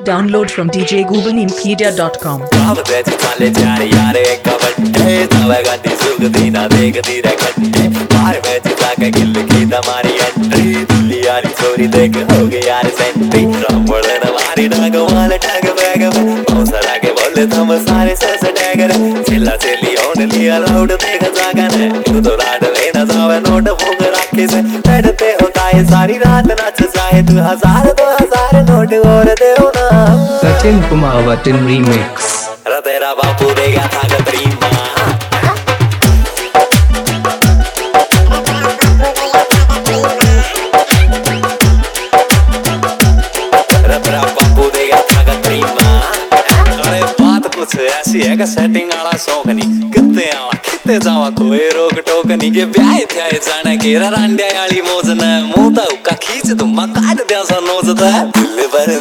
Download from djgubaninpedia.com. सारी रात नाच जाए तू 1000-2000 नोट और दे ना। Sachin Kumawat in remix. तेरा बापू दे गया था कतरीमा। तेरा बापू दे गया था कतरीमा। अरे बात कुछ ऐसी है कि सेटिंग वाला शौक नहीं कितने आवा कितने जावा कोई रोक टोक नहीं के ब्याह थे जाने के रांडिया वाली मौज न मुंह ता उका खींच दूं मैं काट दिया सा नोज ता दिल भर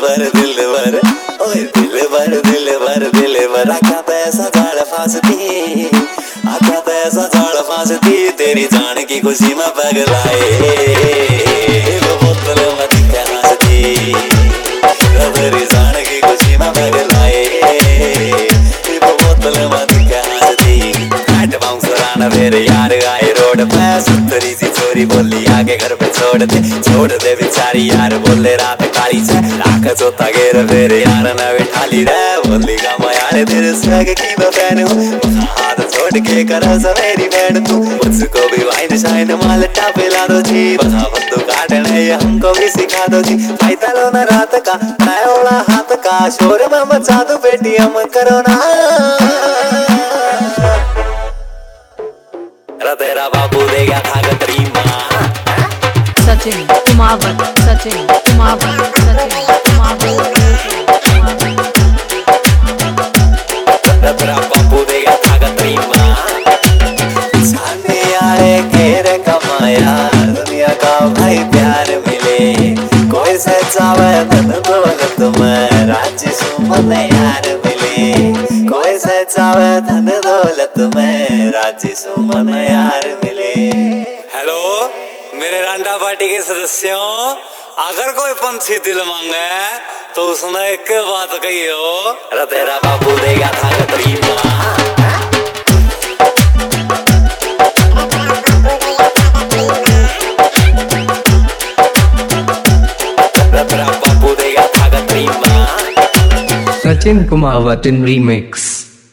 ओए दिल भर आका पैसा जाड़ फांसती आका पैसा जाड़ फांसती तेरी जान की खुशी में पगलाए वो बोतल मत क्या हंसती तेरी जान की खुशी में पगलाए वो बोतल मत क्या हंसती काट बाउंसर आना मेरे यार आए रोड पे सुतरी सी चोरी बोली आगे घर पे छोड़ दे बेचारी यार बोले रात काली से राख चोता गेर मेरे यार न बिठाली रे बोली का मैं यार तेरे स्वैग की मैं फैन हूँ हाथ छोड़ के कर मेरी बैंड तू मुझको भी वाइन शाइन माल टापेला दो जी बता बंदू काटने ये हमको भी सिखा दो जी फायदा लो ना रात का नया हाथ का शोर में मचा दो बेटी हम करो ना। तेरा बापू दे गया था कतरीमा। सचिन कुमावत तेरा बापू दे गया था कतरीमा। सामने आए घेर कमाया दुनिया का भाई प्यार मिले कोई सचावे धन दौलत में राज्य सुमन यार मिले कोई सचावे धन दौलत में राज्य सुमन यार मिले। हेलो मेरे रांडा पार्टी के सदस्यों अगर कोई पंछी दिल मांगे तो उसने एक बात कही हो तेरा बापू देगा था कतरीमा। Sachin Kumawat in remix.